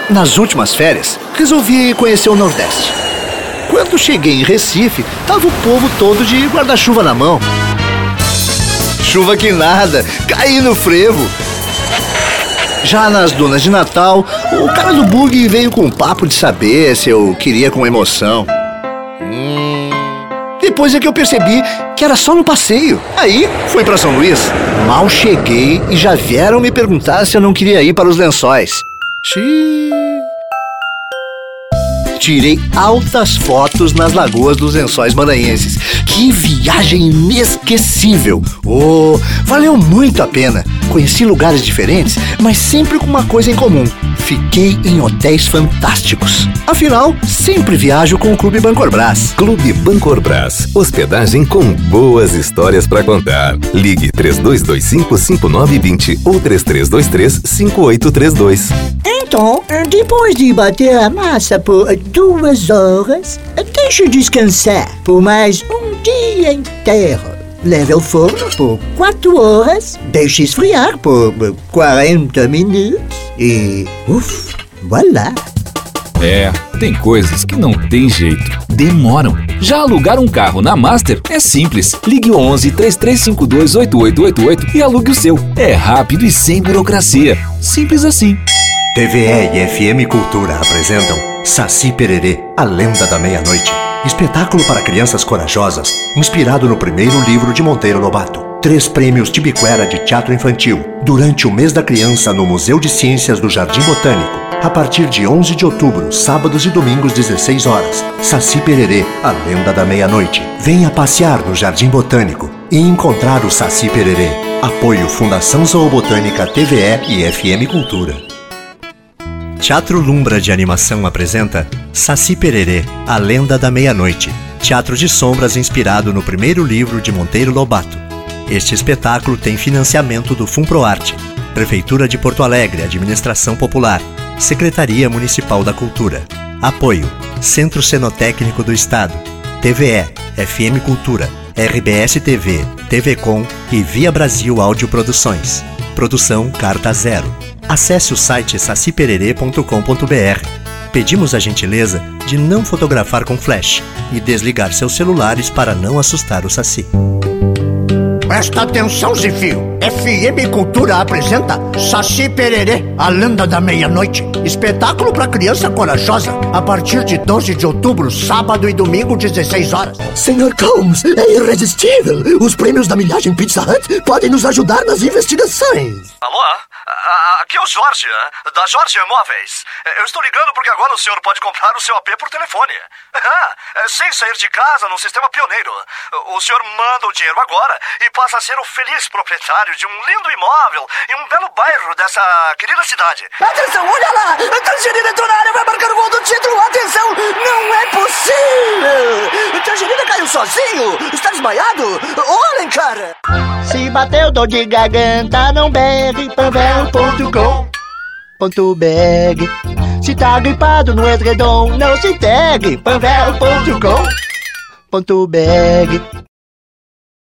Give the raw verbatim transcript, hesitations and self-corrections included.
Nas últimas férias, resolvi conhecer o Nordeste. Quando cheguei em Recife, tava o povo todo de guarda-chuva na mão. Chuva que nada, caí no frevo. Já nas dunas de Natal, o cara do bug veio com um papo de saber se eu queria com emoção. Hum... Depois é que eu percebi que era só no passeio. Aí, fui pra São Luís. Mal cheguei e já vieram me perguntar se eu não queria ir para os Lençóis. Xiii... Tirei altas fotos nas lagoas dos Lençóis Maranhenses. Que viagem inesquecível! Oh, valeu muito a pena. Conheci lugares diferentes, mas sempre com uma coisa em comum. Fiquei em hotéis fantásticos. Afinal, sempre viajo com o Clube Bancorbras. Clube Bancorbras. Hospedagem com boas histórias para contar. Ligue três dois dois cinco, cinco nove dois zero ou três três dois três, cinco oito três dois. Então, depois de bater a massa por duas horas, deixe descansar por mais um dia inteiro. Leve ao forno por quatro horas, deixe esfriar por quarenta minutos e... Uf, voilà! É, tem coisas que não tem jeito, demoram. Já alugar um carro na Master é simples. Ligue onze, três três cinco dois, oito oito oito oito e alugue o seu. É rápido e sem burocracia. Simples assim. T V E e F M Cultura apresentam Saci Pererê, a Lenda da Meia-Noite. Espetáculo para crianças corajosas, inspirado no primeiro livro de Monteiro Lobato. Três prêmios Tibiquera de teatro infantil, durante o mês da criança no Museu de Ciências do Jardim Botânico. A partir de onze de outubro, sábados e domingos, dezesseis horas. Saci Pererê, a Lenda da Meia-Noite. Venha passear no Jardim Botânico e encontrar o Saci Pererê. Apoio Fundação Zoobotânica, T V E e F M Cultura. Teatro Lumbra de Animação apresenta Saci Pererê, a Lenda da Meia-Noite. Teatro de sombras inspirado no primeiro livro de Monteiro Lobato. Este espetáculo tem financiamento do Funproarte, Prefeitura de Porto Alegre, Administração Popular, Secretaria Municipal da Cultura. Apoio Centro Cenotécnico do Estado, T V E, F M Cultura, R B S T V, T V Com e Via Brasil Áudio Produções. Produção Carta Zero. Acesse o site saci pererê ponto com ponto b r. Pedimos a gentileza de não fotografar com flash e desligar seus celulares para não assustar o Saci. Presta atenção, Zifio. F M Cultura apresenta Saci Pererê, a Lenda da Meia-Noite. Espetáculo para criança corajosa. A partir de doze de outubro, sábado e domingo, dezesseis horas. senhor Combs, é irresistível. Os prêmios da milhagem Pizza Hut podem nos ajudar nas investigações. Alô? Aqui é o Jorge, da Jorge Imóveis. Eu estou ligando porque agora o senhor pode comprar o seu A P por telefone. Sem sair de casa, num sistema pioneiro. O senhor manda o dinheiro agora e passa a ser o feliz proprietário de um lindo imóvel em um belo bairro dessa querida cidade. Atenção, olha lá! A Tangerina entrou na área, vai marcar o gol do título! Atenção! Não é possível! A Tangerina caiu sozinho! Está desmaiado? Olhem, cara! Se bateu dor de garganta, não bebe, panvel ponto com ponto b r. Se tá gripado no edredom, não se integre, panvel ponto com ponto b r.